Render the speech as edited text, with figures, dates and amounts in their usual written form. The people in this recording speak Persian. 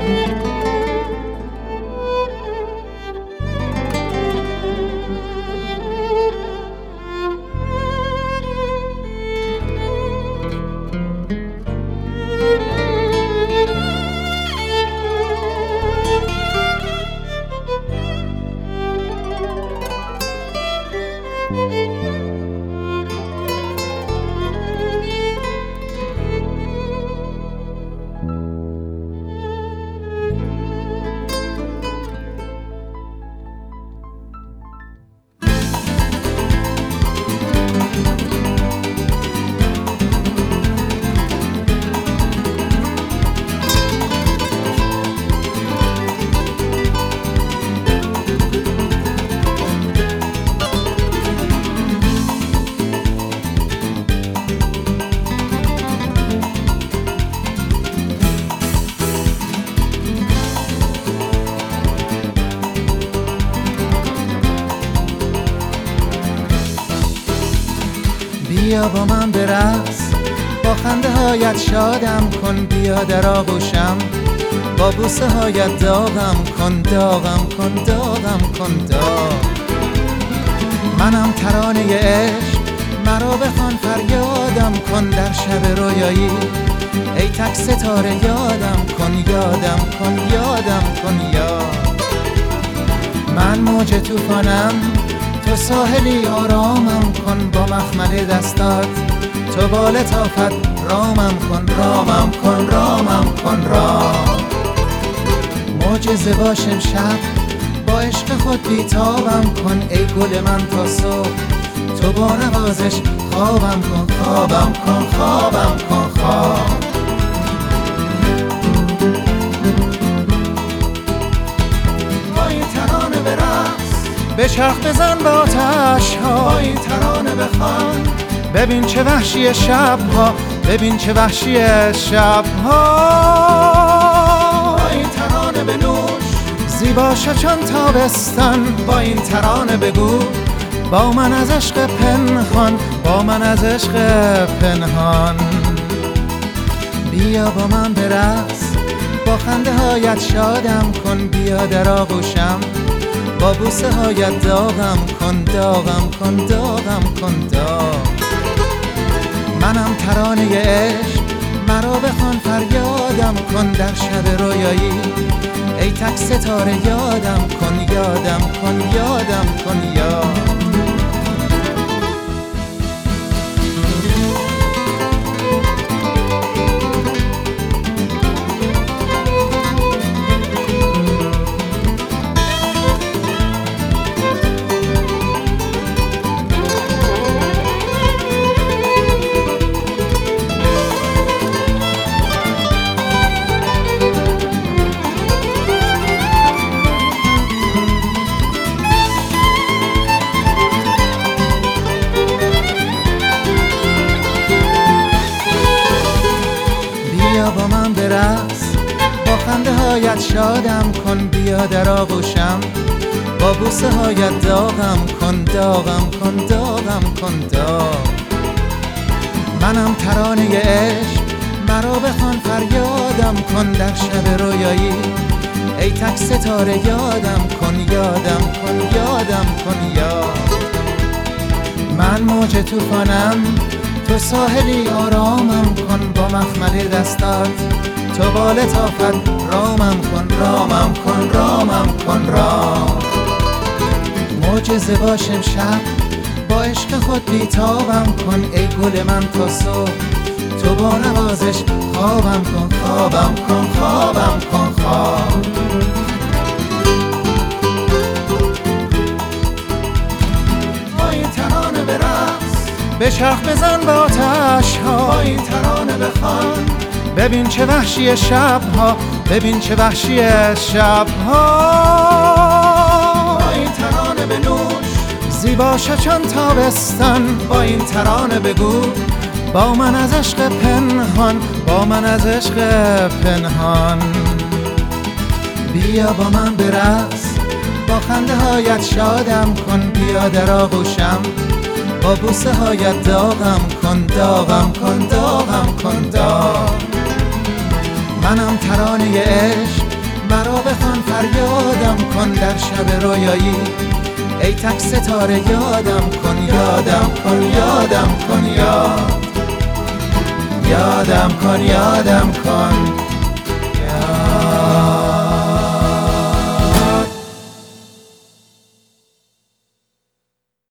بیا با من برقص، با خنده هایت شادم کن، بیا در آغوشم، با بوسه هایت داغم کن، داغم کن، داغم کن، داغ. منم ترانه عشق، مرا بخوان فریادم کن، در شب رویایی ای تک ستاره یادم کن، یادم کن، یادم کن، یاد. من موج طوفانم، تو ساحلی آرامم کن، با مخمل دستات تو با لطافت رامم کن، رامم کن، رامم کن، رام. معجزه باشم شب، با عشق خود بیتابم کن، ای گل من تا صبح تو با نوازش خوابم کن، خوابم کن، خوابم کن، خواب. با این ترانه برقص، به چرخ بزن با آتش ها، با این ترانه بخوان، ببین چه وحشی شب ها، ببین چه وحشی شب ها. با این ترانه بنوش، زیبا شو چون تابستان، با این ترانه بگو با من از عشق پنهان، با من از عشق پنهان. بیا با من برقص، با خنده هایت شادم کن، بیا در آغوشم، با بوسه هایت داغم کن، داغم کن، داغم کن، داغ. منم ترانه عشق، مرا بخوان فریادم کن، در شب رویایی ای تک ستاره یادم کن، یادم کن، یادم کن، یاد. بیا با من برقص، با خنده هایت شادم کن، بیا در آغوشم، با بوسه هایت داغم کن، داغم کن، داغم کن، داغ. منم ترانه عشق، مرا بخوان فریادم کن، در شب رویایی ای تک ستاره یادم کن، یادم کن، یادم کن، یاد. من موج طوفانم، تو ساحلی آرامم کن، با مخمل دستات تو با لطافت رامم کن، رامم کن، رامم کن، رام. معجزه باشم شب، با عشق خود بیتابم کن، ای گل من تا صبح تو با نوازش خوابم کن، خوابم کن، خوابم کن، خواب. با این ترانه برقص، به چرخ بزن با آتش ها، با این ترانه بخوان، ببین چه وحشی شب ها، ببین چه وحشی شب ها. با این ترانه بنوش، زیبا شو چون تابستان، با این ترانه بگو با من از عشق پنهان، با من از عشق پنهان. بیا با من برقص، با خنده هایت شادم کن، بیا در آغوشم، با بوسه هایت داغم کن، داغم کن، داغم کن، داغ. منم ترانه عشق، بخوان فریادم کن در شب رویایی، ای تک ستاره یادم کن، یادم کن، یادم کن، یادم کن، یادم کن.